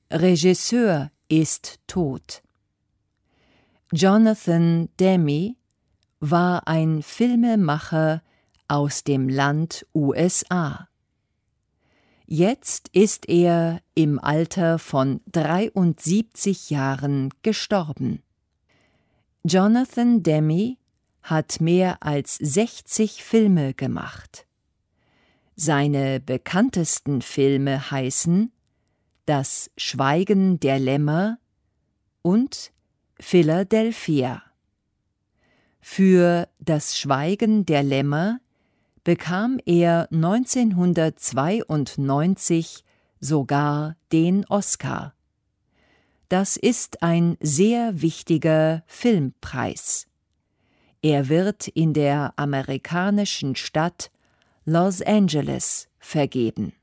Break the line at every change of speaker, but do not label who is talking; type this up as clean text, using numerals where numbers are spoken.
Regisseur ist tot. Jonathan Demme war ein Filmemacher aus dem Land USA. Jetzt ist er im Alter von 73 Jahren gestorben. Jonathan Demme hat mehr als 60 Filme gemacht. Seine bekanntesten Filme heißen Das Schweigen der Lämmer und Philadelphia. Für Das Schweigen der Lämmer bekam er 1992 sogar den Oscar. Das ist ein sehr wichtiger Filmpreis. Er wird in der amerikanischen Stadt Los Angeles vergeben.